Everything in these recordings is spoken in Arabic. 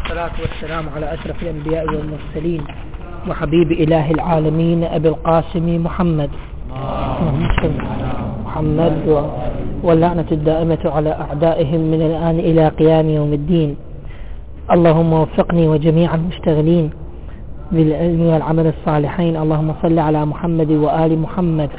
والصلاة والسلام على أشرف الأنبياء والمرسلين وحبيب إله العالمين أبي القاسم محمد واللعنة الدائمة على أعدائهم من الآن إلى قيام يوم الدين. اللهم وفقني وجميع المشتغلين بالعلم والعمل الصالحين. اللهم صل على محمد وآل محمد.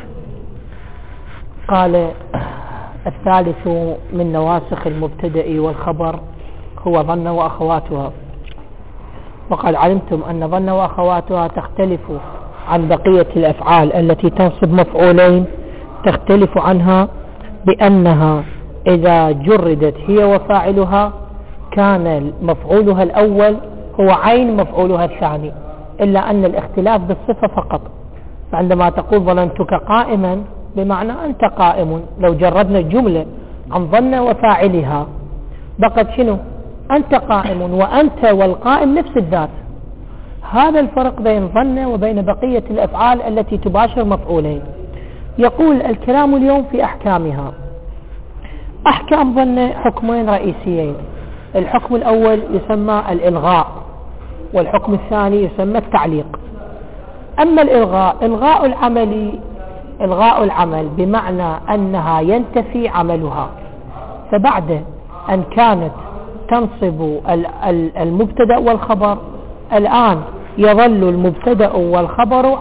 قال الثالث من نواسخ المبتدأ والخبر هو ظن وأخواتها. وقد علمتم أن ظن وأخواتها تختلف عن بقية الأفعال التي تنصب مفعولين، تختلف عنها بأنها إذا جردت هي وفاعلها كان مفعولها الأول هو عين مفعولها الثاني، إلا أن الاختلاف بالصفة فقط. عندما تقول ظننتك قائما بمعنى أنت قائم، لو جردنا الجملة عن ظن وفاعلها بقت شنو؟ أنت قائم، وأنت والقائم نفس الذات. هذا الفرق بين ظن وبين بقية الأفعال التي تباشر مفعولين. يقول الكلام اليوم في أحكامها. أحكام ظن حكمين رئيسيين، الحكم الأول يسمى الإلغاء، والحكم الثاني يسمى التعليق. أما الإلغاء، إلغاء العمل بمعنى أنها ينتفي عملها، فبعد أن كانت تنصب المبتدأ والخبر الآن يظل المبتدأ والخبر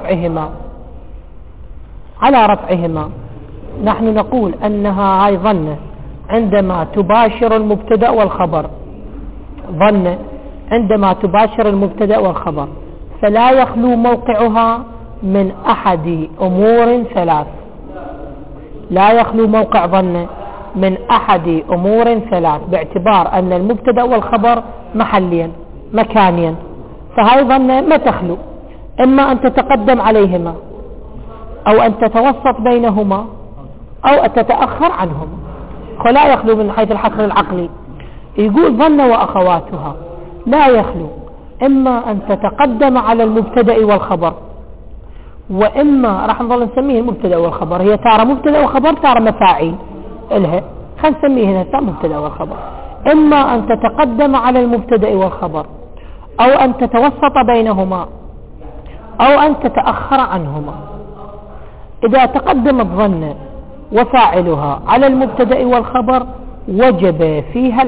على رفعهما. نحن نقول أنها هاي ظن عندما تباشر المبتدأ والخبر، ظن عندما تباشر المبتدأ والخبر فلا يخلو موقعها من أحد أمور ثلاث. لا يخلو موقع ظن من أحد أمور ثلاث، باعتبار أن المبتدأ والخبر محليا مكانيا، فهاي ظن ما تخلو، إما أن تتقدم عليهما أو أن تتوسط بينهما أو أن تتأخر عنهم، فلا يخلو من حيث الحصر العقلي. يقول ظن وأخواتها لا يخلو، إما أن تتقدم على المبتدأ والخبر، وإما راح نظل نسميه المبتدأ والخبر، هي تارة مبتدأ وخبر تارة مفاعيل إلها، خلينا نسميه هنا تارة مبتدأ والخبر. إما أن تتقدم على المبتدأ والخبر أو أن تتوسط بينهما أو أن تتأخر عنهما. إذا تقدمت ظن وفاعلها على المبتدأ والخبر وجب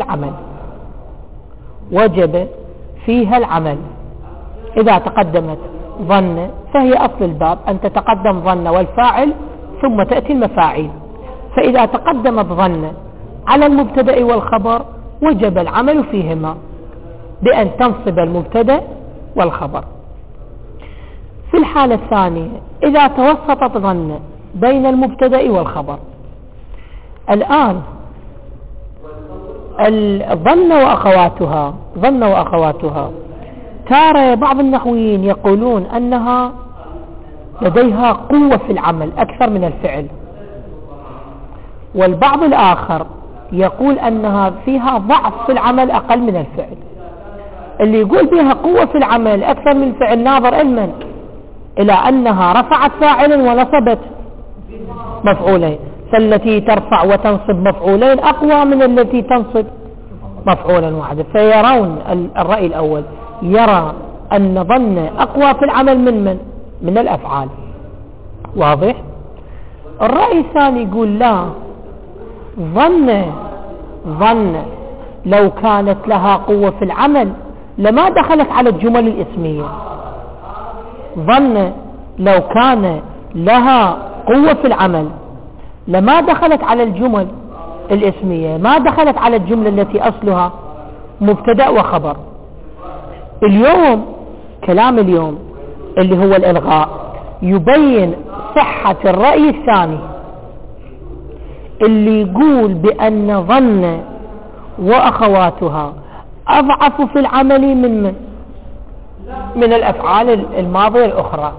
فيها العمل. إذا تقدمت ظن فهي أصل الباب أن تتقدم ظن والفاعل ثم تأتي المفاعيل، فإذا تقدمت ظن على المبتدأ والخبر وجب العمل فيهما بأن تنصب المبتدأ والخبر. في الحالة الثانية إذا توسطت ظن بين المبتدأ والخبر، الآن ظن وأخواتها ترى بعض النحويين يقولون أنها لديها قوة في العمل أكثر من الفعل، والبعض الآخر يقول أنها فيها ضعف في العمل أقل من الفعل. اللي يقول بها قوة في العمل أكثر من الفعل ناظر إلى أنها رفعت فاعلا ونصبت مفعولين، فالتي ترفع وتنصب مفعولين أقوى من التي تنصب مفعولا واحدا. فيرون الرأي الأول يرى أن ظن أقوى في العمل من الأفعال. واضح؟ الرأي الثاني يقول لا، ظن لو كانت لها قوة في العمل لما دخلت على الجمل الاسمية. ظن لو كان لها قوة في العمل لما دخلت على الجمل الاسمية، ما دخلت على الجملة التي أصلها مبتدأ وخبر. اليوم كلام اليوم اللي هو الإلغاء يبين صحة الرأي الثاني اللي يقول بأن ظن وأخواتها أضعف في العمل من الأفعال الماضية الأخرى،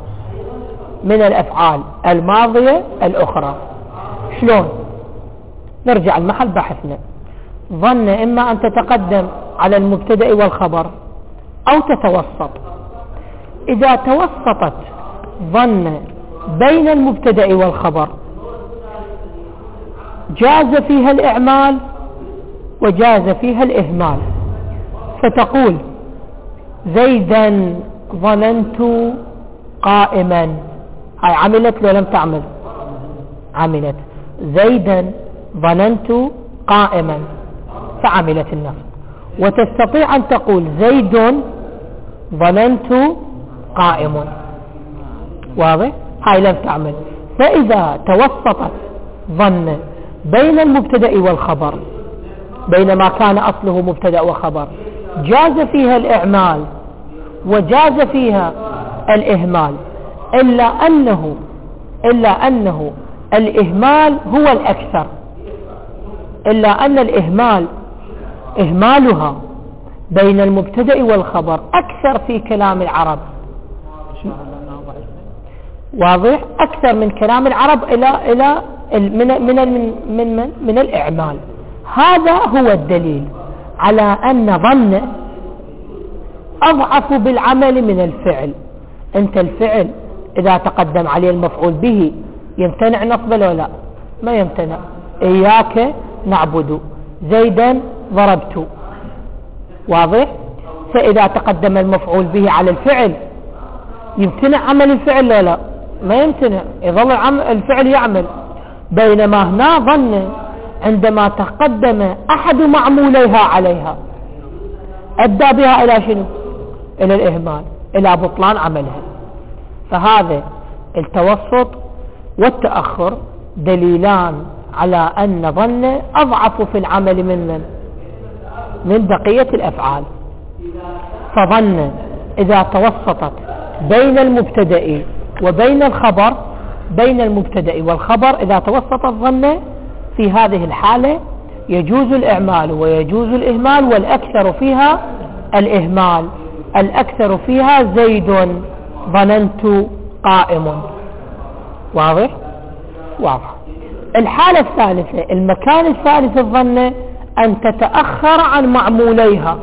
شلون؟ نرجع المحل بحثنا. ظن إما أن تتقدم على المبتدأ والخبر أو تتوسط. إذا توسطت ظن بين المبتدأ والخبر جاز فيها الإعمال وجاز فيها الإهمال. فتقول زيدا ظننت قائما، هاي عملت لو لم تعمل؟ عملت. زيدا ظننت قائما فعملت النصب. وتستطيع أن تقول زيد ظننت قائم، واضح؟ هاي لم تعمل. فإذا توسطت ظن بين المبتدأ والخبر، بينما كان أصله مبتدأ وخبر، جاز فيها الإعمال وجاز فيها الإهمال، إلا أنه الإهمال هو الأكثر، إلا أن الإهمال إهمالها بين المبتدأ والخبر أكثر في كلام العرب، واضح؟ أكثر من كلام العرب إلى من الإعمال. هذا هو الدليل على أن ظن أضعف بالعمل من الفعل. أنت الفعل إذا تقدم عليه المفعول به يمتنع نصبه ولا لا؟ ما يمتنع. إياك نعبد، زيدا ضربت، واضح؟ فإذا تقدم المفعول به على الفعل يمتنع عمل الفعل ولا لا؟ ما يمتنع، يظل الفعل يعمل. بينما هنا ظن عندما تقدم أحد معموليها عليها أدى بها إلى شنو؟ إلى الإهمال، إلى بطلان عملها. فهذا التوسط والتأخر دليلان على أن ظن أضعف في العمل من بقية الأفعال. فظن إذا توسطت بين المبتدأ وبين الخبر، بين المبتدأ والخبر إذا توسطت ظن، في هذه الحالة يجوز الإعمال ويجوز الإهمال، والأكثر فيها الإهمال. الأكثر فيها زيد ظننت قائم، واضح؟ واضح. الحالة الثالثة، المكان الثالث الظن أن تتأخر عن معموليها،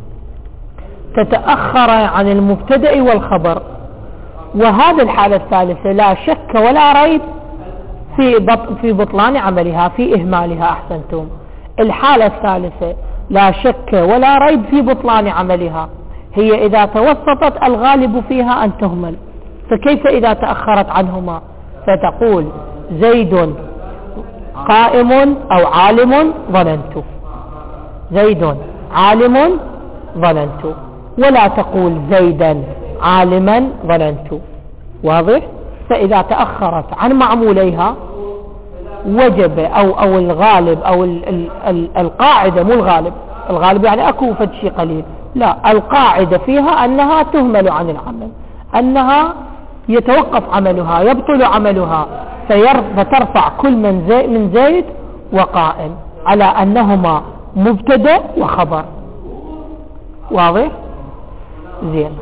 تتأخر عن المبتدأ والخبر. وهذه الحالة الثالثة لا شك ولا ريب في بطلان عملها، في إهمالها. أحسنتم. الحالة الثالثة لا شك ولا ريب في بطلان عملها، هي إذا توسطت الغالب فيها أن تهمل. فكيف إذا تأخرت عنهما؟ فتقول زيد قائم أو عالم ظننت، زيد عالم ظننت، ولا تقول زيدا عالما ظننت، واضح؟ فإذا تأخرت عن معموليها وجب أو الغالب أو القاعدة، مو الغالب يعني أكو فد شيء قليل، لا، القاعدة فيها أنها تهمل عن العمل، أنها يتوقف عملها، يبطل عملها، فترفع كل من زيد وقائم على أنهما مبتدأ وخبر، واضح؟ زين.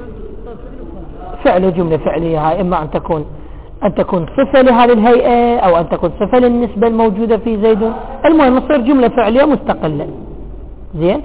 فعل جملة فعلية هاي إما أن تكون صفة لهذه الهيئة أو أن تكون صفة للنسبة الموجودة في زيد. المهم تصير جملة فعلية مستقلة. زين.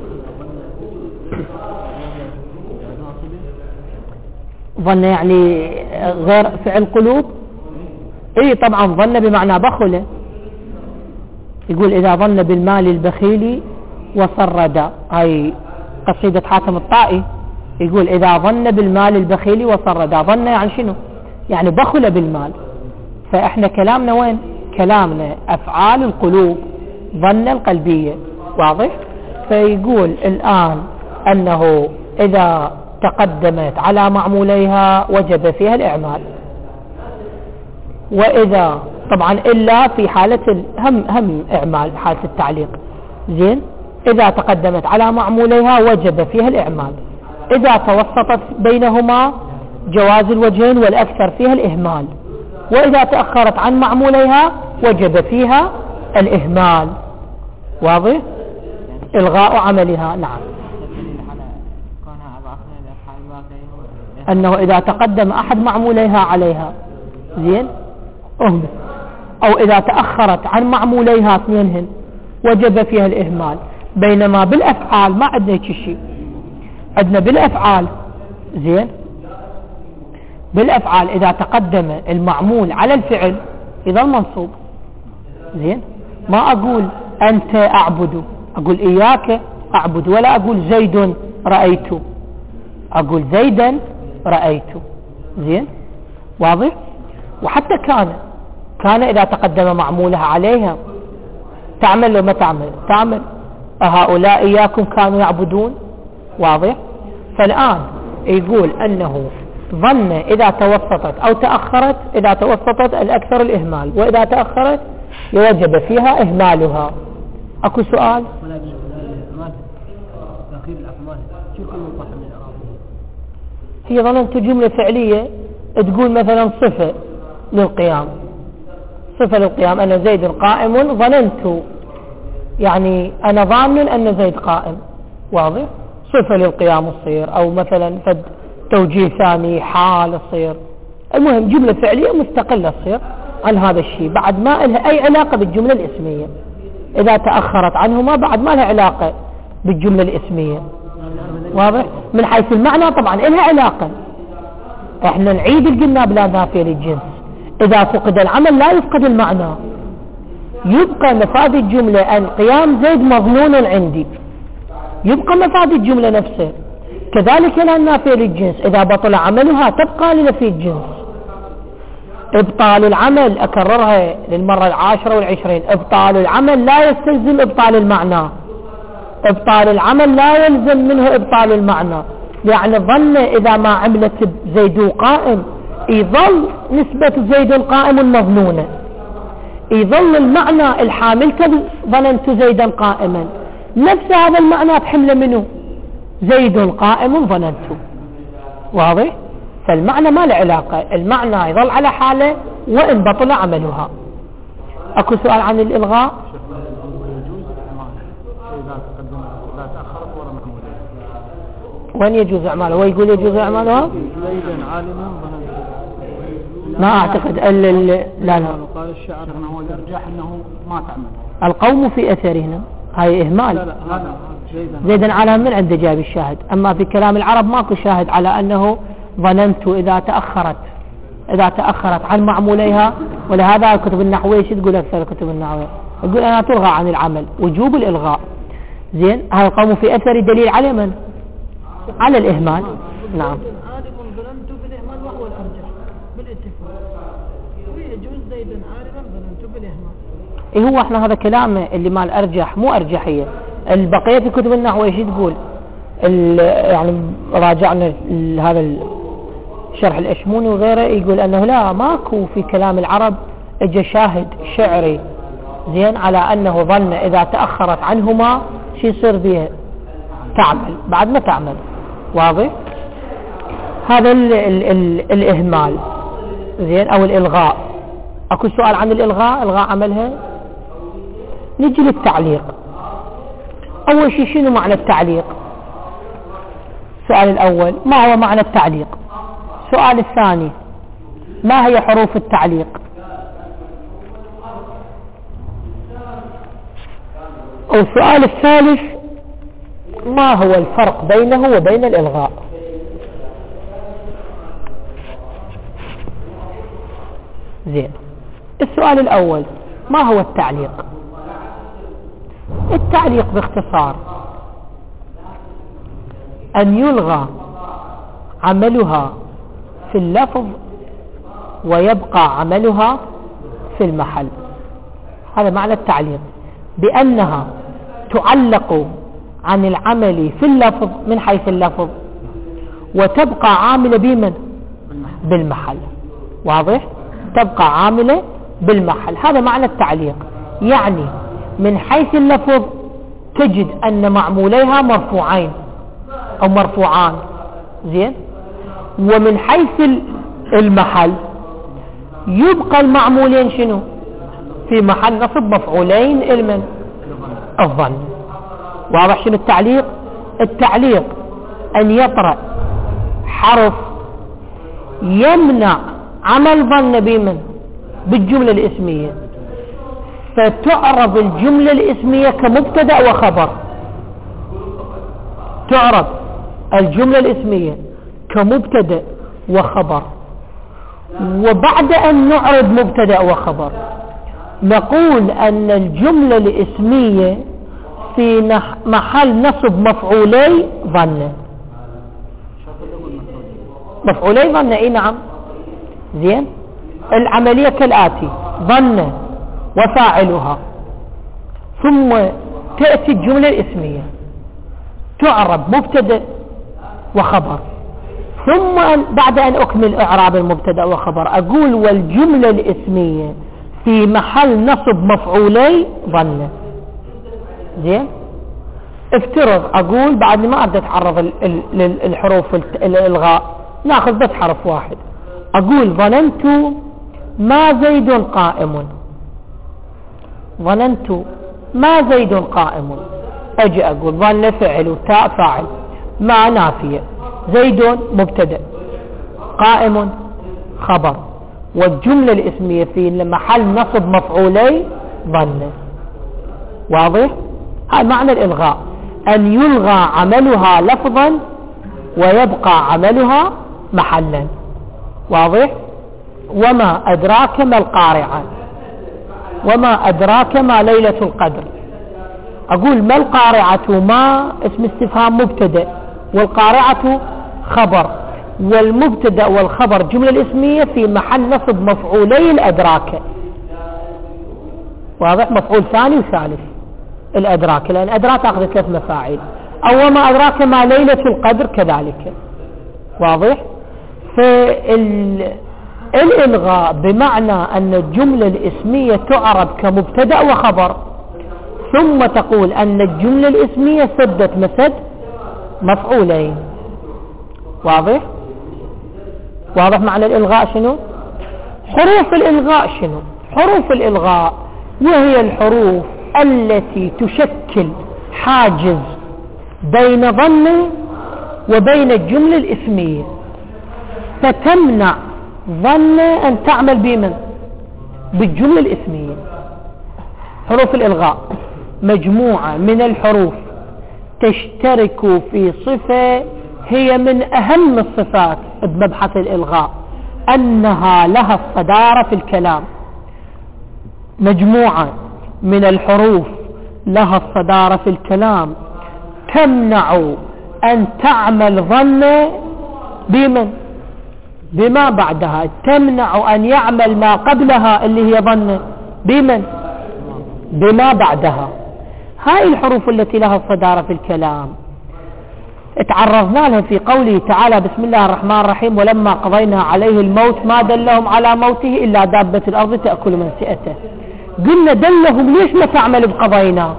ظن يعني غير فعل قلوب. اي طبعا ظن بمعنى بخل. يقول إذا ظن بالمال البخيل وصرد، هاي قصيدة حاتم الطائي. يقول إذا ظن بالمال البخيل وصرد، ظن يعني شنو؟ يعني بخل بالمال. فإحنا كلامنا وين؟ كلامنا أفعال القلوب، ظن القلبية، واضح؟ فيقول الآن أنه إذا تقدمت على معموليها وجب فيها الإعمال، وإذا طبعا إلا في حالة هم إعمال، حالة التعليق. زين. إذا تقدمت على معموليها وجب فيها الإعمال، إذا توسطت بينهما جواز الوجهين والأكثر فيها الإهمال، وإذا تأخرت عن معموليها وجب فيها الإهمال، واضح؟ إلغاء عملها. نعم. أنه إذا تقدم أحد معموليها عليها، زين، أو إذا تأخرت عن معموليها اثنينهن وجب فيها الإهمال. بينما بالأفعال ما عندنا هيك شيء، عندنا بالأفعال، زين، بالأفعال إذا تقدم المعمول على الفعل يظل منصوب. زين. ما أقول أنت أعبد، أقول إياك أعبد، ولا أقول زيد رأيت، أقول زيدا رأيت. زين واضح. وحتى كان إذا تقدم معمولها عليها تعمل وما تعمل. أهؤلاء إياكم كانوا يعبدون. واضح. فالآن يقول أنه ظن إذا توسطت أو تأخرت، إذا توسطت الأكثر الإهمال، وإذا تأخرت يوجب فيها إهمالها. أكو سؤال؟ هي ظننت جملة فعلية تقول مثلا صفة للقيام، أن زيد قائم، ظننت يعني أنا ظان أن زيد قائم. واضح. صفة للقيام الصير، أو مثلا فد توجيه ثاني حال الصير. المهم جملة فعلية مستقلة الصير عن هذا الشيء، بعد ما لها أي علاقة بالجملة الاسمية. إذا تأخرت عنهما بعد ما لها علاقة بالجملة الاسمية. واضح. من حيث المعنى طبعا لها علاقة. احنا نعيد القلنا بلا نافية للجنس. إذا فقد العمل لا يفقد المعنى، يبقى مفاد الجملة أن قيام زيد مظنون عندي، يبقى مفاد الجملة نفسه. كذلك لا نافية للجنس، إذا بطل عملها تبقى لنفي الجنس. إبطال العمل، أكررها للمرة 10 والعشرين، إبطال العمل لا يستلزم إبطال المعنى، إبطال العمل لا يلزم منه إبطال المعنى. يعني ظن إذا ما عملت زيد قائم يظل نسبة زيد قائم مظنونة، يظل المعنى الحامل ظننت زيدا قائما، نفس هذا المعنى تحمل منه زيد قائم ظننت. واضح. فالمعنى ما له علاقة، المعنى يظل على حاله وإن بطل عملها. أكو سؤال عن الإلغاء؟ وين يجوز إعماله؟ ويقول يجوز إعمالها؟ ما أعتقد لا قال الشاعر أنه الأرجح أنه ما تعمل. القوم في أثرهنا هاي إهمال. لا هذا زيدا على من عند جاب الشاهد. أما في كلام العرب ماكو شاهد على أنه ظننت إذا تأخرت عن معموليها. ولهذا الكتب النحوية ايش تقول؟ أكثر الكتب النحوية يقول أنها تلغى عن العمل، وجوب الإلغاء. زين. هاي القوم في أثر دليل على من؟ على الإهمال. نعم. ظننت بالإهمال وهو الأرجح بالاتفاق، ويجوز زيدا عارفا ظننت بالإهمال. إيه هو احنا هذا كلامه اللي مال أرجح مو أرجحية. البقية في كتب النحو ايش تقول؟ يعني راجعنا هذا شرح الأشموني وغيره يقول أنه لا، ماكو في كلام العرب اجى شاهد شعري زين على أنه ظن إذا تأخرت عنهما شي يصير بها تعمل بعد ما تعمل. واضح. هذا الإهمال. زين. أو الإلغاء. أكو سؤال عن الإلغاء؟ إلغاء عملها. نجي للتعليق. أول شيء شنو معنى التعليق؟ السؤال الأول ما هو معنى التعليق؟ السؤال الثاني ما هي حروف التعليق؟ والسؤال الثالث ما هو الفرق بينه وبين الإلغاء؟ زين. السؤال الأول ما هو التعليق؟ التعليق باختصار أن يلغى عملها في اللفظ ويبقى عملها في المحل. هذا معنى التعليق، بأنها تعلق عن العمل في اللفظ من حيث اللفظ وتبقى عاملة بمن؟ بالمحل. واضح. تبقى عاملة بالمحل. هذا معنى التعليق. يعني من حيث اللفظ تجد أن معموليها مرفوعين أو مرفوعان. زين. ومن حيث المحل يبقى المعمولين شنو؟ في محل نصب مفعولين المن؟ الظن. واضح شنو التعليق؟ التعليق أن يطرأ حرف يمنع عمل ظن بمن؟ بالجملة الاسمية، فتعرض الجملة الاسمية كمبتدأ وخبر. تعرض الجملة الاسمية كمبتدأ وخبر. وبعد أن نعرض مبتدأ وخبر نقول أن الجملة الاسمية في محل نصب مفعولي ظن. مفعولي ظن اي نعم. زين العملية كالآتي: ظن وفاعلها، ثم تأتي الجملة الاسمية تعرب مبتدأ وخبر، ثم بعد أن أكمل إعراب المبتدأ وخبر أقول والجملة الاسمية في محل نصب مفعولي ظن. زين افترض أقول بعد ما أبدأ أتعرض الحروف الإلغاء، نأخذ بس حرف واحد. أقول ظننت ما زيد قائم. ظننت ما زيد قائم. أجي أقول ظن فعل وتاء فاعل، ما نافية، زيد مبتدأ، قائم خبر، والجملة الاسمية في محل نصب مفعولي ظن. واضح؟ هذا معنى الإلغاء، أن يلغى عملها لفظا ويبقى عملها محلا. واضح؟ وما أدراك ما القارعة، وما أدراك ما ليلة القدر. أقول ما القارعة، ما اسم استفهام مبتدأ، والقارعة خبر، والمبتدأ والخبر جملة الاسمية في محل نصب مفعولي الأدراك. واضح؟ مفعول ثاني وثالث الأدراك، لأن أدراك أخذ 3 مفاعيل. أو وما أدراك ما ليلة القدر كذلك. واضح؟ فالإلغاء بمعنى أن الجملة الاسمية تعرب كمبتدأ وخبر، ثم تقول أن الجملة الاسمية سدت مسد مفعولين. واضح؟ واضح معنى الإلغاء شنو؟ حروف الإلغاء شنو؟ حروف الإلغاء وهي الحروف التي تشكل حاجز بين ظن وبين الجملة الاسمية، فتمنع ظن أن تعمل بمن؟ بالجملة الاسمية. حروف الإلغاء مجموعة من الحروف تشترك في صفة هي من أهم الصفات بمبحث الإلغاء، أنها لها الصدارة في الكلام. مجموعة من الحروف لها الصدارة في الكلام تمنع أن تعمل ظن بمن؟ بما بعدها، تمنع أن يعمل ما قبلها اللي هي ظن بمن؟ بما بعدها. هاي الحروف التي لها الصدارة في الكلام اتعرضنا لها في قوله تعالى: بسم الله الرحمن الرحيم: ولما قضينا عليه الموت ما دلهم على موته إلا دابة الأرض تأكل من سئته. قلنا دلهم ليش ما تعمل بقضينا؟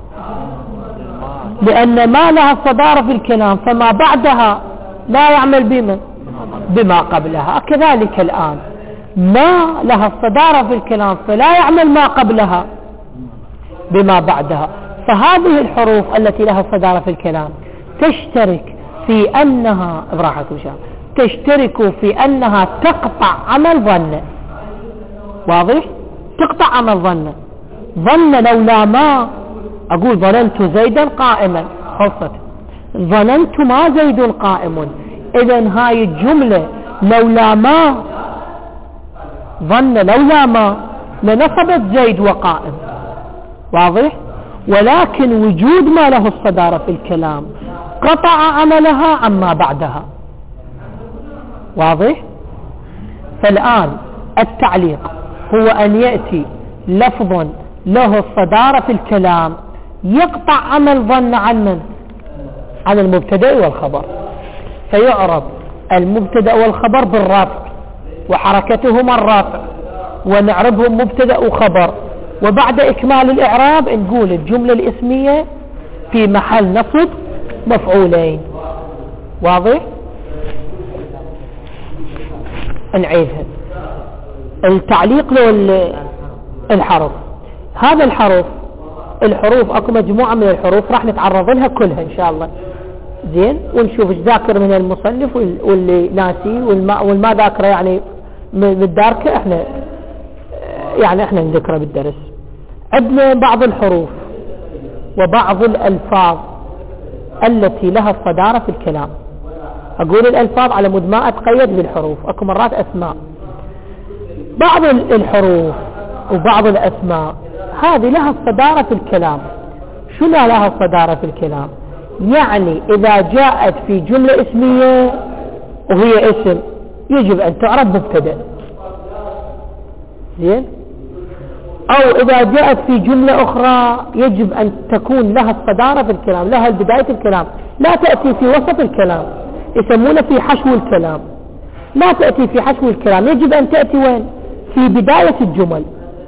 لأن ما لها الصدارة في الكلام، فما بعدها لا يعمل بمن؟ بما قبلها. كذلك الآن ما لها الصدارة في الكلام، فلا يعمل ما قبلها بما بعدها. فهذه الحروف التي لها الصدارة في الكلام تشترك في أنها تشترك في أنها تقطع عمل ظن. واضح؟ تقطع عمل ظن. ظن لولا ما، أقول ظننت زيدا قائما، خلصت. ظننت ما زيد قائم. إذن هاي الجملة لولا ما، ظن لولا ما لنصبت زيد وقائم. واضح؟ ولكن وجود ما له الصدارة في الكلام قطع عملها عما بعدها. واضح؟ فالآن التعليق هو أن يأتي لفظ له الصدارة في الكلام يقطع عمل ظن عن من؟ عن المبتدأ والخبر، فيعرب المبتدأ والخبر بالرفع وحركتهما الرفع، ونعربهم مبتدأ وخبر، وبعد إكمال الإعراب نقول الجملة الاسمية في محل نصب مفعولين. واضح؟ نعيدها. التعليق له الحرف. هذا الحروف اكو مجموعة من الحروف راح نتعرض لها كلها ان شاء الله. زين، ونشوف ايش ذاكر من المصنف واللي ناسي والما ذاكره يعني بالداركة احنا نذكره بالدرس. عندنا بعض الحروف وبعض الألفاظ التي لها الصدارة في الكلام. أقول الألفاظ على مود ما أتقيد بالحروف، أكو مرات أسماء. بعض الحروف وبعض الأسماء هذه لها الصدارة في الكلام. شو لها الصدارة في الكلام؟ يعني إذا جاءت في جملة اسمية وهي اسم يجب أن تعرف مبتدأ، زين؟ أو إذا جاءت في جملة أخرى يجب أن تكون لها الصدارة في الكلام، لها بداية الكلام، لا تأتي في وسط الكلام، يسمونه في حشو الكلام، لا تأتي في حشو الكلام، يجب أن تأتي وين؟ في بداية الجمل.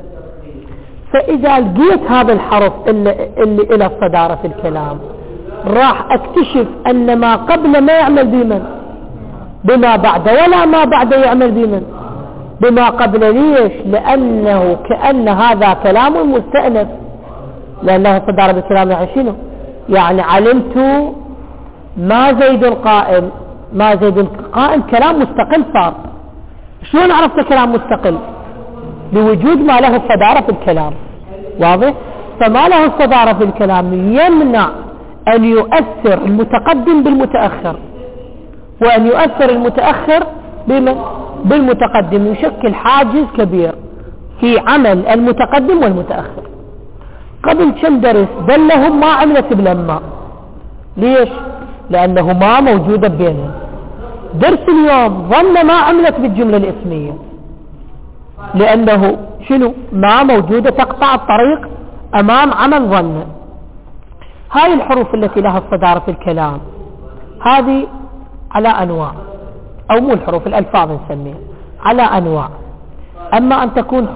فإذا لقيت هذا الحرف اللي إلى الصدارة في الكلام راح أكتشف أن ما قبل ما يعمل بمن؟ بما بعد، ولا ما بعد يعمل بمن؟ بما قبل. ليش؟ لأنه كأن هذا كلام مستأنف، لأنه صدارة بالكلام يعني شنو؟ يعني علمت ما زيد قائم، ما زيد قائم كلام مستقل صار. شلون عرفت كلام مستقل؟ لوجود ما له الصدارة في الكلام، واضح؟ فما له الصدارة في الكلام يمنع أن يؤثر المتقدم بالمتأخر، وأن يؤثر المتأخر بالمتقدم، يشكل حاجز كبير في عمل المتقدم والمتأخر. قبل كم درس دلهم ما عملت بلما، ليش؟ لأنه ما موجودة بينهم. درس اليوم ظن ما عملت بالجملة الاسمية، لأنه شنو؟ ما موجودة، تقطع الطريق أمام عمل ظن. هاي الحروف التي لها الصدارة في الكلام هذه على أنواع، أو مو الحروف، الألفاظ نسميها على أنواع. أما أن تكون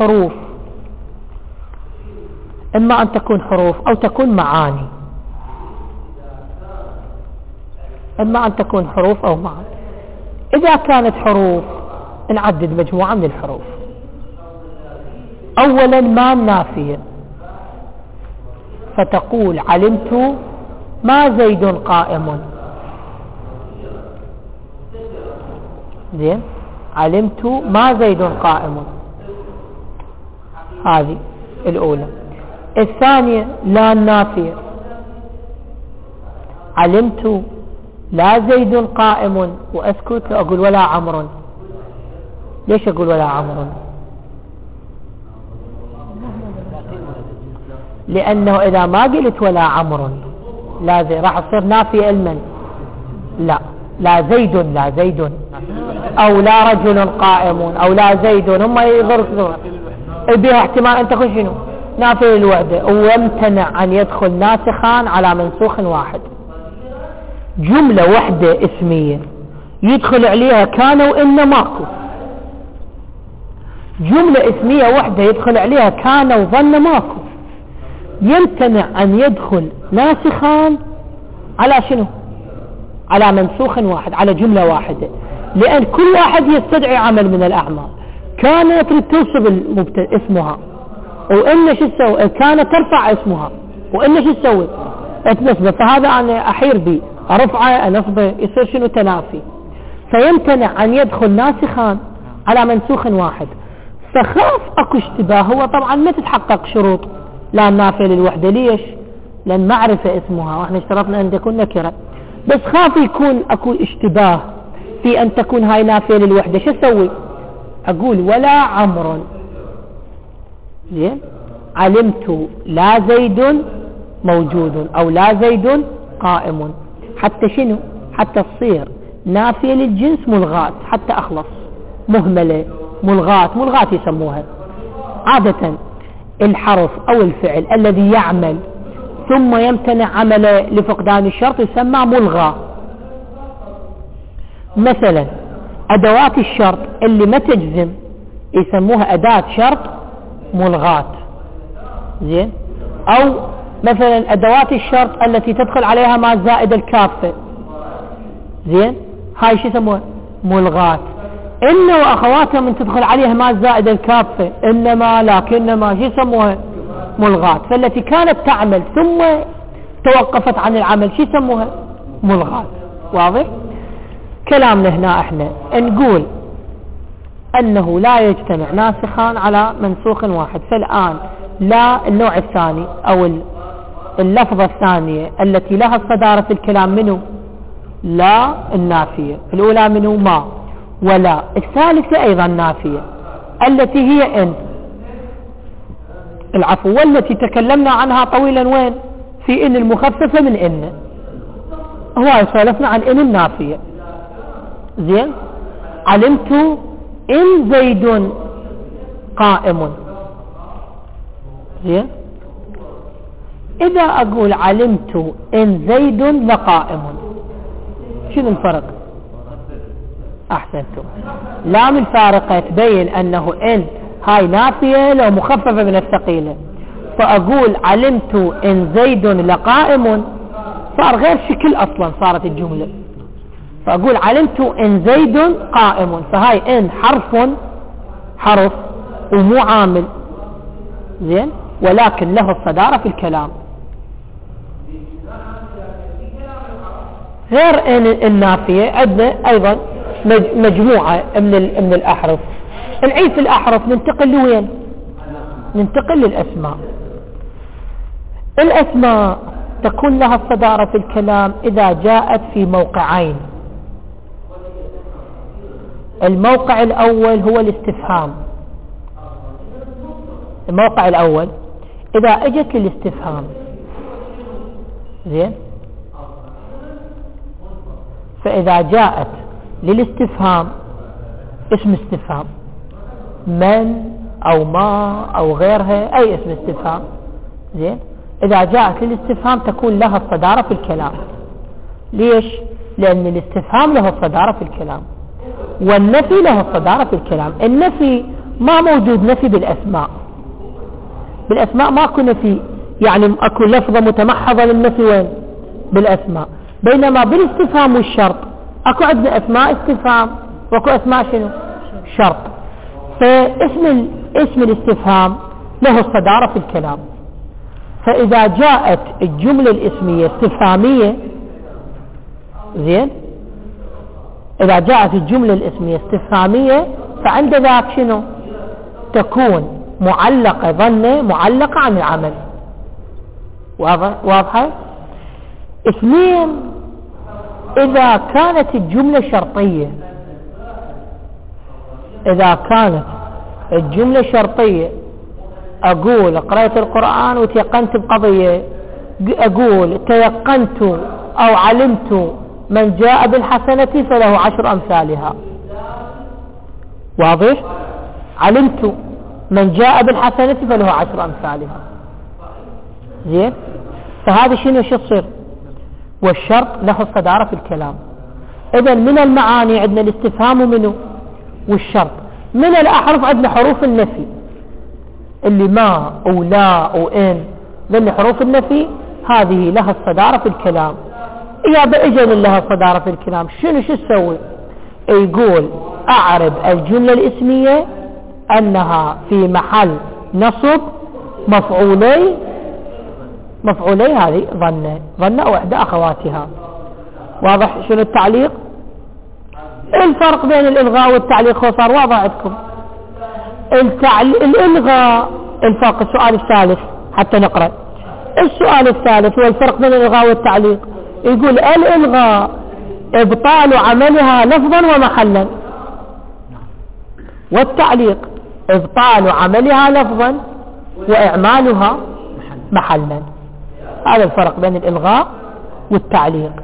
حروف أو تكون معاني، إما أن تكون حروف أو معاني. إذا كانت حروف نعدد مجموعة من الحروف. أولا ما النافية، فتقول علمت ما زيد قائم، زين؟ علمت ما زيد قائم، هذه الأولى. الثانية لا النافية، علمت لا زيد قائم وأسكت أقول ولا عمر. ليش أقول ولا عمر؟ لأنه إذا ما قلت ولا عمر لا زيد راح تصير نافية المن، لا زيد، لا زيد، أو لا رجل قائم، أو لا زيد، هم يضرب بها احتمال أن تكون شنو؟ نافية للوحدة. ويمتنع أن يدخل ناسخان على منسوخ واحد. جملة وحدة اسمية يدخل عليها كان وإن ماكو، جملة اسمية وحدة يدخل عليها كان وظن ماكو، يمتنع أن يدخل ناسخان على شنو؟ على منسوخ واحد، على جملة واحدة، لأن كل واحد يستدعي عمل من الأعمال. كانت تنصب اسمها، وإن شو تسوي؟ كانت ترفع اسمها، وإن شو تسوي؟ تنصبه. فهذا أنا أحير بي، أرفعه أنصبه، يصير شنو؟ تنافي. فيمتنع أن يدخل ناسخان على منسوخ واحد. فخاف أكو اشتباه، هو طبعا ما تتحقق شروط لا النافية للوحدة. ليش؟ لأن معرفة اسمها، وإحنا اشترطنا أن تكون نكرة، بس خاف يكون أكو اشتباه في أن تكون هاي نافية للوحدة. شو أسوي؟ أقول ولا عمر، زين؟ علمت لا زيد موجود، أو لا زيد قائم، حتى شنو؟ حتى تصير نافية للجنس ملغات، حتى أخلص. مهملة، ملغات يسموها. عادة الحرف أو الفعل الذي يعمل ثم يمتنع عمله لفقدان الشرط يسمى ملغى. مثلا أدوات الشرط اللي ما تجزم يسموها أداة شرط ملغات، زين؟ أو مثلا أدوات الشرط التي تدخل عليها ما زائد الكافة، زين؟ هاي شو يسموها؟ ملغات. إن وأخواتها من تدخل عليها ما زائد الكافة، إنما، لكنما، شو يسموها؟ ملغات. فالتي كانت تعمل ثم توقفت عن العمل شو يسموها؟ ملغات. واضح؟ كلامنا هنا احنا نقول أنه لا يجتمع ناسخان على منسوخ واحد. فالآن لا النوع الثاني أو اللفظة الثانية التي لها الصدارة في الكلام منه لا النافية. الأولى منه ما، ولا. الثالثة أيضا نافية التي هي إن، العفو، والتي تكلمنا عنها طويلا وين؟ في إن المخففة من إن، هو سولفنا عن إن النافية. زين، علمت إن زيد قائم. زين، إذا أقول علمت إن زيد لقائم، شنو الفرق؟ أحسنتم، لام الفارقة تبين أنه إن هاي نافية لو مخففة من الثقيلة، فأقول علمت إن زيد لقائم صار غير شكل أصلا، صارت الجملة، فأقول علمت إن زيد قائم، فهاي إن حرف ومو عامل. زين، ولكن له الصدارة في الكلام، غير إن النافية. عندنا أيضا مجموعة من الأحرف. نعيد في الأحرف، ننتقل لوين؟ ننتقل للأسماء. الأسماء تكون لها الصدارة في الكلام إذا جاءت في موقعين. الموقع الأول هو الاستفهام. الموقع الأول إذا اجت للاستفهام، زين، فإذا جاءت للاستفهام اسم استفهام، من أو ما أو غيرها، أي اسم استفهام، زين، إذا جاءت للاستفهام تكون لها الصدارة في الكلام. ليش؟ لأن الاستفهام له الصدارة في الكلام، والنفي له الصدارة في الكلام. النفي ما موجود نفي بالأسماء. بالأسماء ماكو نفي، يعني أكو لفظة متمحضة للنفي وين؟ بالأسماء. بينما بالاستفهام والشرط أكو عندنا أسماء استفهام وأكو أسماء شنو؟ شرط. فاسم الاستفهام له الصدارة في الكلام. فإذا جاءت الجملة الاسمية استفهامية، زين، إذا جاءت الجملة الاسمية استفهامية فعند ذاك شنو؟ تكون معلقة، ظنة معلقة عن العمل. واضحة؟ اثنين، إذا كانت الجملة شرطية. إذا كانت الجملة شرطية، أقول قرأت القرآن وتيقنت بقضية، أقول تيقنت أو علمت من جاء بالحسنة فله 10 أمثالها. واضح؟ علمت من جاء بالحسنة فله 10 أمثالها. زين، فهذا شنو شو تصير؟ والشرط له الصدارة في الكلام. إذن من المعاني عندنا الاستفهام ومنه والشرط. من الأحرف عندنا حروف النفي اللي ما أو لا أو إن، لأن حروف النفي هذه لها الصدارة في الكلام. إذا بإجن لها الصدارة في الكلام شو تسوي؟ يقول أعرب الجملة الاسمية أنها في محل نصب مفعولي هذه ظنة أو إحدى أخواتها. واضح شنو التعليق؟ الفرق بين الإلغاء والتعليق هو صار واضح عندكم. الإلغاء، الفرق، السؤال الثالث حتى نقرأ. السؤال الثالث هو الفرق بين الإلغاء والتعليق. يقول الإلغاء إبطال عملها لفظا ومحلا، والتعليق إبطال عملها لفظا وإعمالها محلا. هذا الفرق بين الإلغاء والتعليق.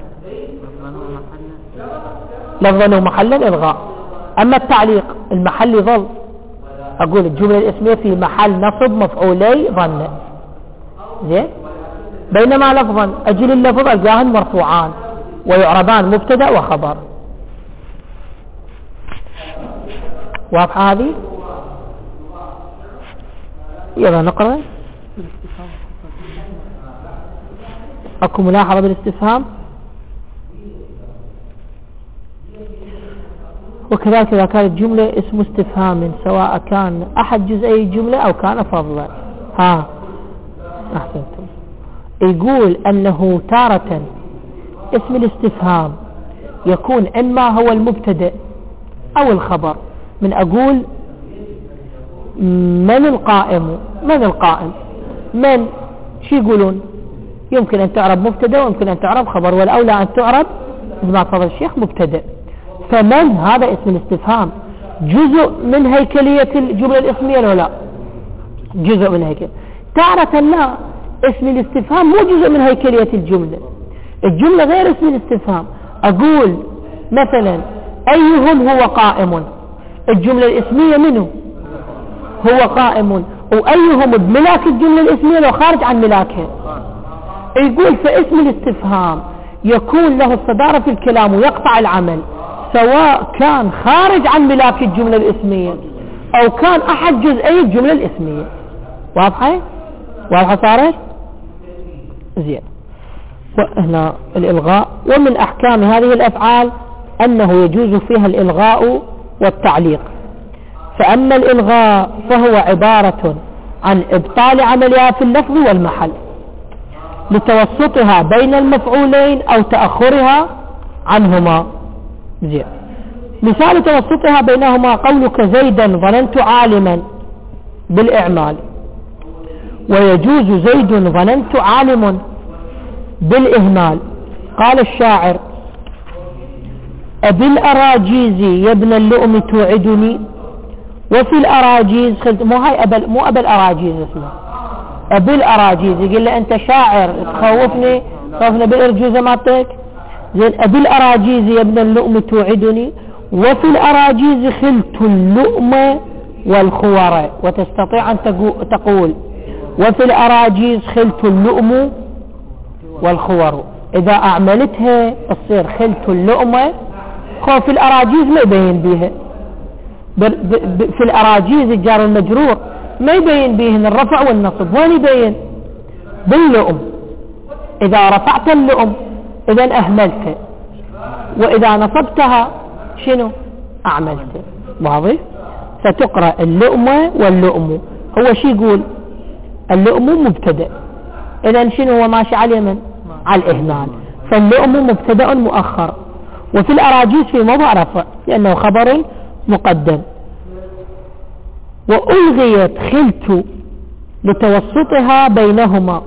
لفظا ومحلا إلغاء، أما التعليق المحل يظل. أقول الجملة الاسمية في محل نصب مفعولي ظن، زين، بينما لفظا أجل اللفظ الجاهن مرفوعان ويعربان مبتدأ وخبر. واضحة هذه؟ يلا نقرأ. أكو ملاحظة بالاستفهام؟ وكذلك إذا كانت جملة اسم استفهام سواء كان أحد جزئي الجملة أو كان فضلا. أحسنتم. يقول أنه تارة اسم الاستفهام يكون إما هو المبتدأ أو الخبر. من أقول من القائم، من شو يقولون؟ يمكن أن تعرب مبتدأ ويمكن أن تعرب خبر، والأولى أن تعرب مثل ما تفضل الشيخ مبتدأ. فمن هذا اسم الاستفهام جزء من هيكلية الجملة الاسمية ولا لا؟ جزء من هيكل. تارة لا، اسم الاستفهام مو جزء من هيكلية الجملة. الجملة غير اسم الاستفهام. أقول مثلا أيهم هو قائم، الجملة الاسمية منه هو قائم، وأيهم بملاك الجملة الاسمية لو خارج عن ملاكها. يقول فاسم الاستفهام يكون له الصدارة في الكلام ويقطع العمل سواء كان خارج عن ملاك الجملة الاسمية أو كان أحد جزئي الجملة الاسمية. واضحة صارت زين. وهنا الإلغاء. ومن أحكام هذه الأفعال أنه يجوز فيها الإلغاء والتعليق. فأما الإلغاء فهو عبارة عن إبطال عملها في اللفظ والمحل لتوسطها بين المفعولين أو تأخرها عنهما. زين. مثال توسطها بينهما قولك زيدا ظننت عالما بالإعمال، ويجوز زيد ظننت عالم بالإهمال. قال الشاعر أبي الأراجيز يا ابن اللؤم توعدني، وفي الأراجيز مو أبي الأراجيز اسمه أبي الأراجيز. يقول له أنت شاعر تخوفني بالإرجوزة مالتك. زين. أبي الأراجيز يا ابن اللؤم توعدني، وفي الأراجيز خلت اللؤم والخور. وتستطيع أن تقول وفي الأراجيز خلت اللؤم والخور. إذا أعملتها تصير خلت اللؤم. خوف الأراجيز ما يبين بيها. في الأراجيز الجار المجرور ما يبين بيهن الرفع والنصب. وين يبين؟ باللؤم. إذا رفعت اللؤم إذن أهملت، وإذا نصبتها شنو؟ أعملت. واضح؟ فتقرأ اللؤم واللؤم. هو شي يقول اللؤم مبتدأ، إذن شنو هو ماشي على اليمن؟ على الإهمال. فاللؤم مبتدأ مؤخر، وفي الأراجيز في موضع رفع لأنه خبر مقدم. وألغيت خلت لتوسطها بينهما.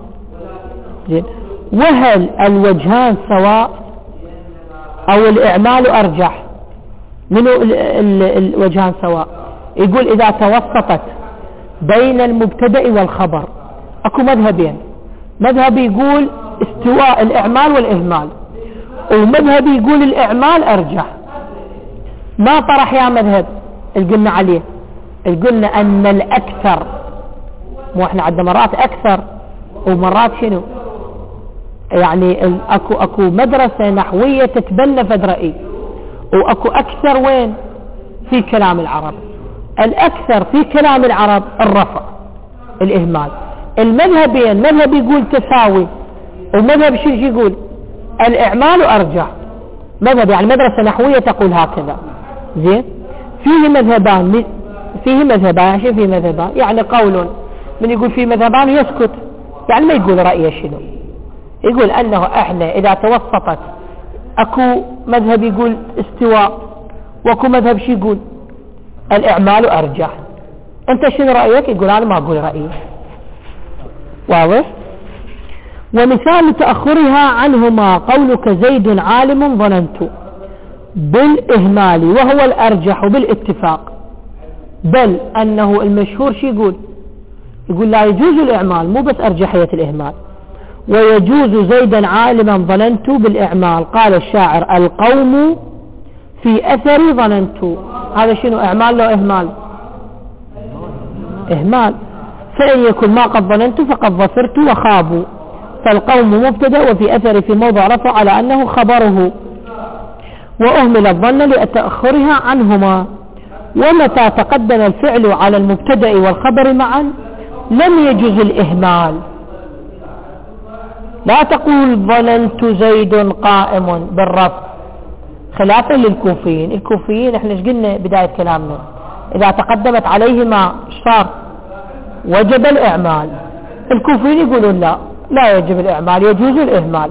وهل الوجهان سواء أو الإعمال أرجح؟ منو الوجهان سواء؟ يقول إذا توسطت بين المبتدأ والخبر. أكو مذهبين. مذهب يقول استواء الإعمال والإهمال، ومذهب يقول الإعمال أرجح. ما طرح يا مذهب قلنا عليه، قلنا أن الأكثر، مو احنا عندنا مرات أكثر ومرات شنو يعني أكو مدرسة نحوية تتبنى فد رأي، وأكو أكثر وين في كلام العرب. الأكثر في كلام العرب الرفع الإهمال. المذهبين مذهب يقول تساوي، ومذهب شو يقول الإعمال أرجح. مذهب يعني مدرسة نحوية تقول هكذا. زين. فيه مذهبان شو في مذهبان يعني قول من يقول في مذهبان يسكت، يعني ما يقول رأيه شنو، يقول أنه احنا إذا توسطت أكو مذهب يقول استواء، واكو مذهب شو يقول الإعمال أرجح. أنت شنو رأيك؟ يقول أنا ما أقول رأيي. واضح؟ ومثال تأخرها عنهما قولك زيد عالم ظننت بالإهمال، وهو الأرجح بالاتفاق. بل أنه المشهور شو يقول لا يجوز الإعمال، مو بس أرجحية الإهمال. ويجوز زيدا عالما ظننت بالإعمال. قال الشاعر القوم في أثر ظننت. هذا شنو إعمال لو إهمال؟ إهمال. فإن يكن ما قد ظننت فقد ظفرت وخابوا. فالقوم مبتدأ وفي أثر في موضع رفع على أنه خبره، وأهمل الظن لتأخرها عنهما. ومتى تقدم الفعل على المبتدأ والخبر معا لم يجوز الإهمال. لا تقول ظننت زيد قائم بالرفع خلافا للكوفيين. الكوفيين احنا ايش قلنا بداية كلامنا؟ إذا تقدمت عليهما صار وجب الإعمال. الكوفيين يقولون لا يجب الإعمال، يجوز الإهمال.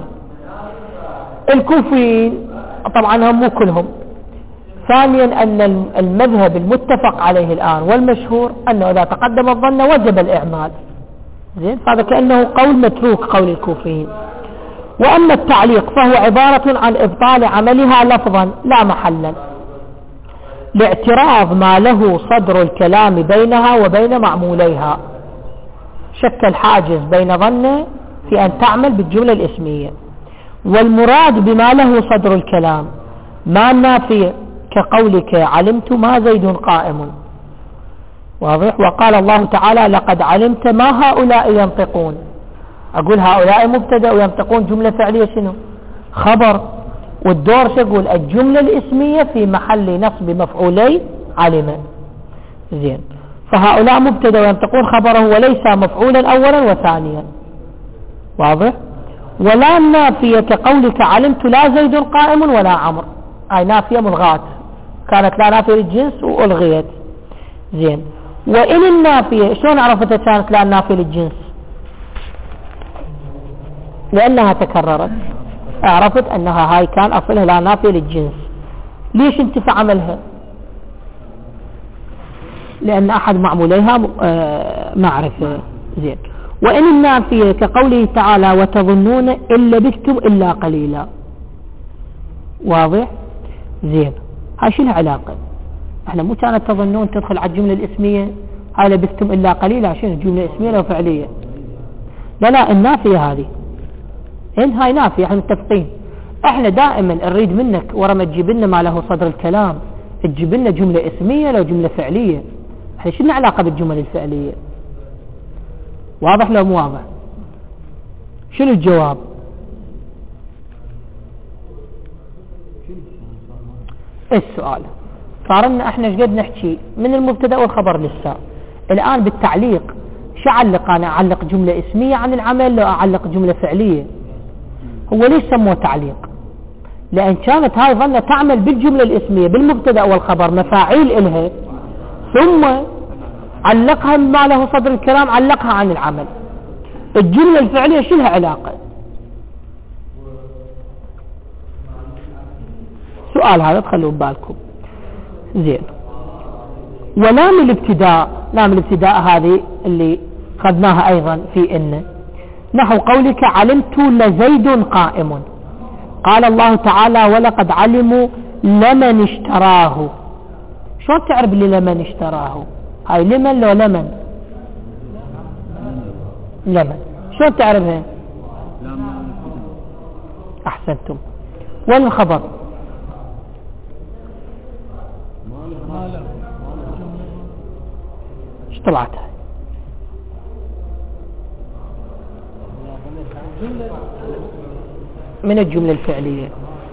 الكوفيين طبعا هم مو كلهم. ثانيا أن المذهب المتفق عليه الآن والمشهور أنه إذا تقدم الظن وجب الإعمال. زين. هذا كأنه قول متروك قول الكوفيين. وأما التعليق فهو عبارة عن إبطال عملها لفظا لا محلا لاعتراض ما له صدر الكلام بينها وبين معموليها. شكل حاجز بين ظن في أن تعمل بالجملة الاسمية. والمراد بما له صدر الكلام ما النافية كقولك علمت ما زيد قائم، واضح. وقال الله تعالى لقد علمت ما هؤلاء ينطقون، أقول هؤلاء مبتدأ وينطقون جملة فعلية شنو؟ خبر. والدور شقول الجملة الاسمية في محل نصب مفعولي علم. زين، فهؤلاء مبتدأ وينطقون خبره وليس مفعولا أولا وثانيا، واضح. ولا النافية كقولك علمت لا زيد قائم ولا عمر، هاي نافية ملغاة، كانت لا نافية للجنس وألغيت. زين، وإن النافية شلون عرفت كانت لا نافية للجنس؟ لأنها تكررت، عرفت أنها هاي كان أصلها لا نافية للجنس. ليش انتفع عملها؟ لأن أحد معموليها معرفة. زين، وإن النافية كقوله تعالى وتظنون إن لبثتم إلا قليلا، واضح. زين، هاي شنو علاقة؟ احنا مو كانت تظنون تدخل على الجملة الاسمية، هاي لبثتم إلا قليلا شنو جملة اسمية أو فعلية؟ لا النافية هذه إن هاي نافية، احنا متفقين. احنا دائما نريد منك ورا ما تجيب لنا ما له صدر الكلام تجيب لنا جملة اسمية لو جملة فعلية. احنا شنو علاقة بالجمل الفعلية؟ واضح لو مو واضح؟ شنو الجواب؟ السؤال صار لنا احنا ايش قد نحكي من المبتدا والخبر لسه. الان بالتعليق شو اعلق؟ انا اعلق جملة اسمية عن العمل لو اعلق جملة فعلية؟ هو ليش سموه تعليق؟ لان كانت هاي ظنة تعمل بالجملة الاسمية بالمبتدا والخبر مفاعيل الها، ثم علقها ما له صدر الكلام علقها عن العمل. الجملة الفعلية شو لها علاقة؟ سؤال هذا تخلوه ببالكم. زين، ولام الابتداء، لام الابتداء هذه اللي خذناها ايضا في ان نحو قولك علمت لزيد قائم، قال الله تعالى ولقد علموا لمن اشتراه. شلون تعرف لي لمن اشتراه؟ هاي لمن لو لمن شلون تعرفها؟ احسنتم. وين الخبر؟ ايش طلعت هاي؟ من الجملة الفعلية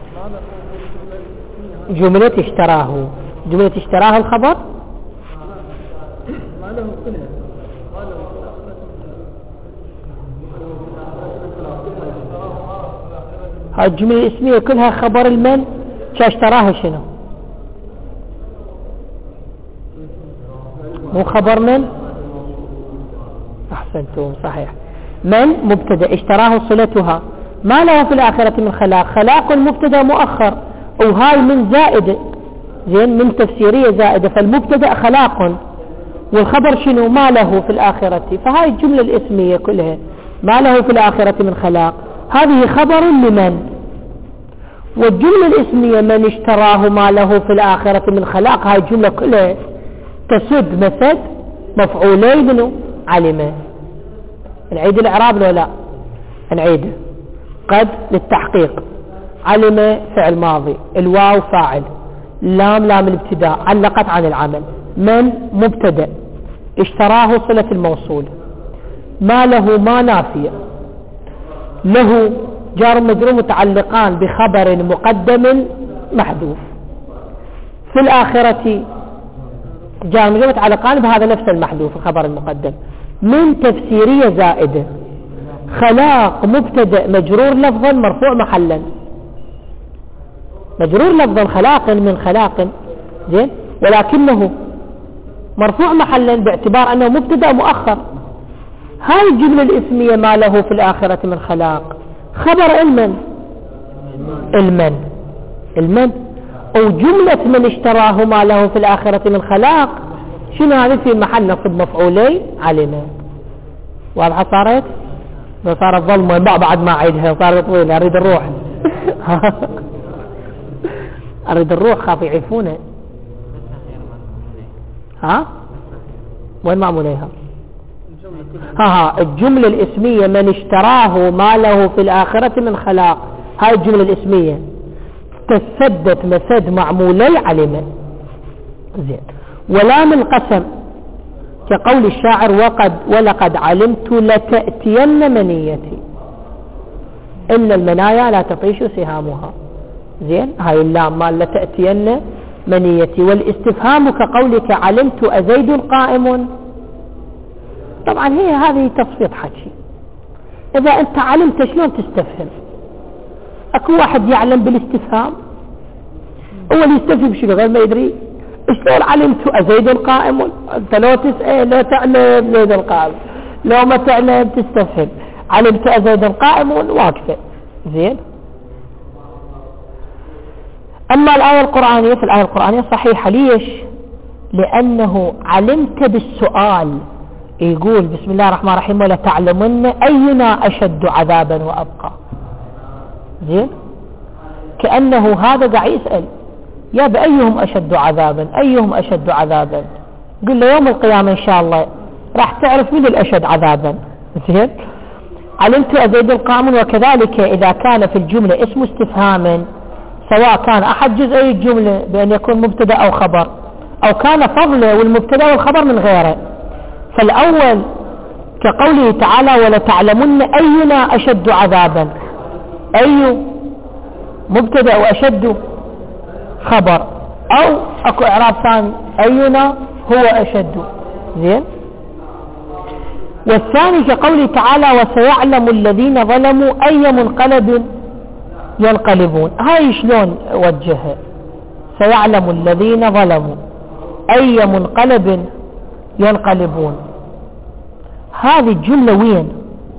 جملة اشتراه. جملة اشتراه الخبر؟ هاي الجملة الاسمية كلها خبر المن، اشتراها شنو؟ مو خبر من؟ احسنتم صحيح. من مبتدا، اشتراه صلتها، ما له في الآخرة من خلاق، خلاق مبتدا مؤخر، وهاي من زائدة. زين، من تفسيرية زائدة، فالمبتدا خلاق والخبر شنو؟ ما له في الآخرة. فهاي الجملة الاسمية كلها ما له في الآخرة من خلاق، هذه خبر لمن. والجملة الاسمية من اشتراه ما له في الآخرة من خلاق، هاي الجملة كلها تسد مسد مفعولي منه علمه. نعيد الإعراب لو لا؟ نعيده. قد للتحقيق، علم فعل ماضي، الواو فاعل، لام الابتداء علقت عن العمل، من مبتدا، اشتراه صلة الموصول، ما له ما نافية، له جار مجرور متعلقان بخبر مقدم محذوف، في الآخرة جار مجرور متعلقان بهذا نفس المحذوف الخبر المقدم، من تفسيرية زائدة، خلاق مبتدا مجرور لفظا مرفوع محلا، مجرور لفظا خلاق من خلاق، زين، ولكنه مرفوع محلا باعتبار انه مبتدا مؤخر. هاي الجملة الاسمية ما له في الآخرة من خلاق خبر المن وجملة من اشتراه ما له في الآخرة من خلاق شنو هذه؟ في محل نصب مفعولي علمه. واضحة صارت؟ صارت ظلمة بعد ما أعيدها صارت طويلة، أريد الروح أريد الروح، خاف يعرفونه. ها؟ وين معموليها؟ الجملة الاسمية من اشتراه ما له في الآخرة من خلاق، هاي الجملة الاسمية تسدت مسد معمولي علم. زين. ولام القسم كقول الشاعر ولقد علمت لتأتين منيتي، إن المنايا لا تطيش سهامها. زين. هاي اللام مال لتأتين منيتي. والاستفهام كقولك علمت أزيد قائم، طبعا هي هذه تصفيط حكي. إذا أنت علمت شلون تستفهم؟ أكو واحد يعلم بالاستفهام، هو اللي يستفهم شنو غير ما يدري. شلون علمت أزيد قائم؟ أنت لو تسأل لو تعلم زيد القائم، لو ما تعلم تستفهم. علمت أزيد قائم واقفة. زين. أما الآية القرآنية، في الآية القرآنية صحيحة. ليش؟ لأنه علمت بالسؤال. يقول بسم الله الرحمن الرحيم ولا تعلمن أينا أشد عذابا وأبقى. زين. كأنه هذا قاعد يسأل يا بأيهم أشد عذابا، أيهم أشد عذابا. قل له يوم القيامة إن شاء الله راح تعرف من الأشد عذابا. زين. علمت أزيد القائم. وكذلك إذا كان في الجملة اسم استفهام، سواء كان أحد جزئي الجملة بأن يكون مبتدأ أو خبر، أو كان فضله والمبتدأ والخبر من غيره. فالأول كقوله تعالى ولتعلمن أينا أشد عذابا، أي مبتدأ وأشد خبر، أو أكو إعراب ثاني أينا هو أشد. زين. والثاني كقوله تعالى وسيعلم الذين ظلموا أي منقلب ينقلبون. هاي شلون وجهها؟ سيعلم الذين ظلموا أي منقلب ينقلبون. هذه الجملة وين؟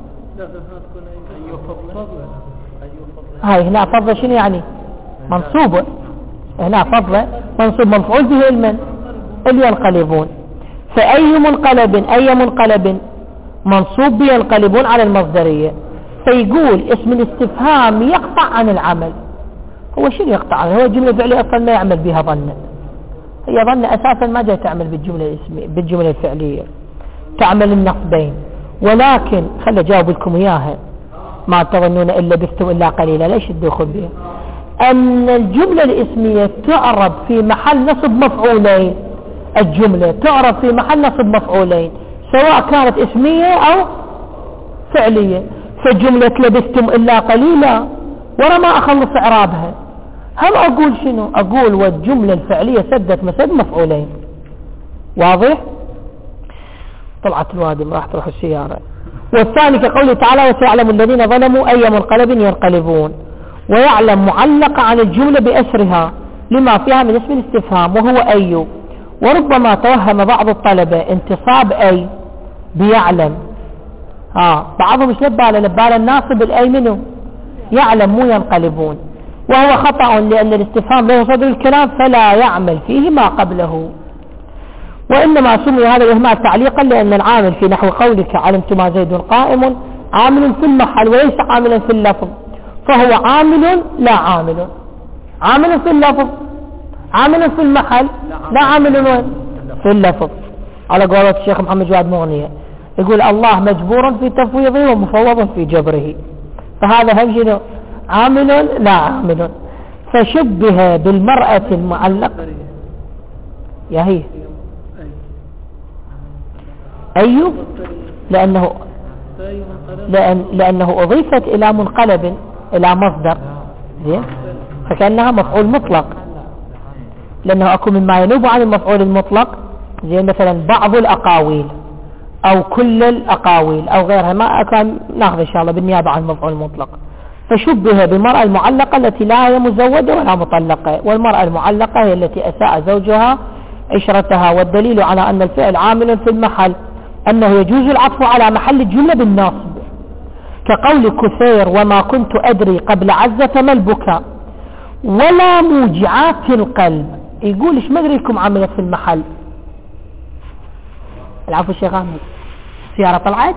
هاي هنا فضل شنو يعني؟ منصوبة. هنا فضل منصوب مفعول به المن اللي ينقلبون. فأي منقلب منصوب بينقلبون على المصدرية. فيقول اسم الاستفهام يقطع عن العمل. هو شنو يقطع عنه؟ هو جملة فعلية أصلا ما يعمل بها ظن. هي ظن أساسا ما جاي تعمل بالجملة الفعلية، تعمل النصبين. ولكن خلي أجاوب لكم إياها، ما تظنون إلا بثم إلا قليلا. ليش الدخول بها؟ أن الجملة الاسمية تعرب في محل نصب مفعولين. الجملة تعرب في محل نصب مفعولين سواء كانت اسمية أو فعلية. فجملة لبثتم إلا قليلا ورا ما أخلص إعرابها، هم أقول شنو؟ أقول والجملة الفعلية سدت مسد مفعولين. واضح؟ طلعت الوادم راح تروح السيارة. والثاني كقوله تعالى وسيعلم الذين ظلموا أي منقلب ينقلبون. ويعلم معلق عن الجملة بأسرها لما فيها من اسم الاستفهام وهو أي. وربما توهم بعض الطلبة انتصاب أي بيعلم. بعضهم مش لباله الناصب الأي منه يعلم مو ينقلبون، وهو خطأ لأن الاستفهام له صدر الكلام فلا يعمل فيه ما قبله. وإنما سمي هذا الإهمال تعليقا لأن العامل في نحو قولك علمت ما زيد قائم عامل في المحل وليس عاملا في اللفظ، فهو عامل لا عامل، عامل في اللفظ، عامل في المحل لا عامل في اللفظ. على قولة الشيخ محمد جواد مغنية يقول الله مجبور في تفويضه ومفوض في جبره، فهذا هم شنو؟ عامل لا عامل. فشبه بالمرأة المعلقة يا هي أيوب لأنه أضيفت إلى منقلب إلى مصدر، زين، فكأنها مفعول مطلق، لأنه أكو مما ينوب عن المفعول المطلق، زين، مثلا بعض الأقاويل أو كل الأقاويل أو غيرها، ما كان ناخذ إن شاء الله بالنيابة عن المفعول المطلق. فشبه بالمرأة المعلقة التي لا هي مزوجة ولا مطلقة، والمرأة المعلقة هي التي أساء زوجها عشرتها. والدليل على أن الفعل عامل في المحل أنه يجوز العطف على محل الجملة بالنصب، كقول كثير وما كنت أدري قبل عزة ما البكاء ولا موجعات القلب. يقول إيش ما أدريكم عملت في المحل. العفو الشيخ أحمد، سيارة طلعت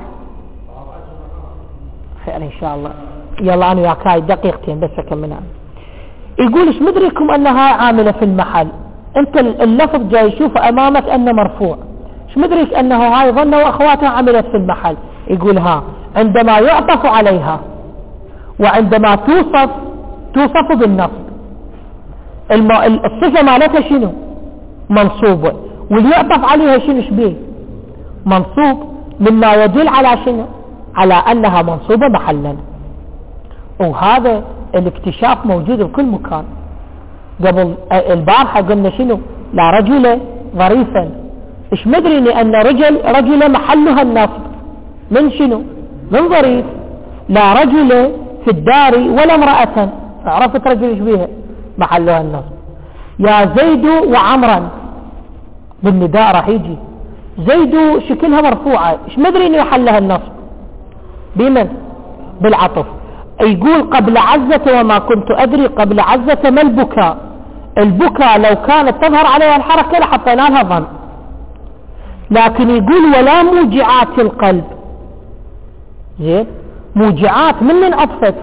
خير إن شاء الله، يلا أنا وياك هاي دقيقتين بس أكملها. يقول إيش ما أدريكم أنها عاملة في المحل. أنت اللفظ جاي يشوف أمامك أنه مرفوع، مش مدرك أنه هاي ظن وأخواتها عملت في المحل. يقول ها عندما يعطف عليها وعندما توصف بالنصب الصفة مالتها شنو؟ منصوبة، واللي يعطف عليها شنو شبيه؟ منصوب، مما يدل على شنو؟ على أنها منصوبة محلا. وهذا الاكتشاف موجود بكل مكان. قبل البارحة قلنا شنو؟ لا رجل ظريفا، ايش مدري ان رجل محلها النصب من شنو؟ من ظريف. لا رجل في الدار ولا امرأة، عرفت رجل ايش بيها؟ محلها النصب. يا زيد وعمرا بالنداء راح يجي زيد شكلها مرفوعة، ايش مدري ان محلها النصب بمن؟ بالعطف. يقول قبل عزة وما كنت أدري قبل عزة ما البكاء. البكاء لو كانت تظهر عليها الحركة لحطينا لها ظن، لكن يقول ولا موجعات القلب. زين، موجعات من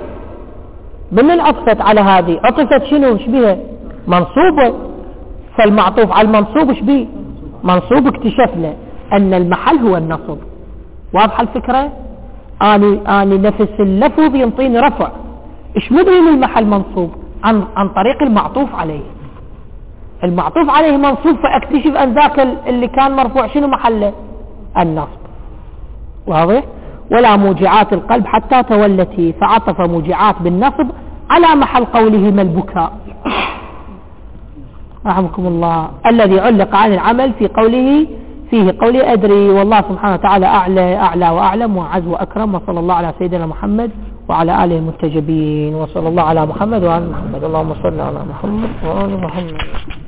أطفت على هذه؟ أطفت شنو؟ شبيها؟ منصوبة. فالمعطوف على المنصوب شبيه؟ منصوب. اكتشفنا أن المحل هو النصب. واضحة الفكرة؟ آني نفس اللفظ ينطيني رفع، ايش مدري من المحل منصوب؟ عن طريق المعطوف عليه. المعطوف عليه منصوب، فاكتشف ان ذاك اللي كان مرفوع شنو محله؟ النصب. واضح؟ ولا موجعات القلب حتى تولتي، فعطف موجعات بالنصب على محل قوله ما البكاء. رحمكم الله. الذي علق عن العمل فيه قولي أدري، والله سبحانه وتعالى أعلى وأعلم وأعز وأكرم. وصلى الله على سيدنا محمد وعلى آله المنتجبين، وصلى الله على محمد وعلى محمد. اللهم صل على محمد وعلى محمد.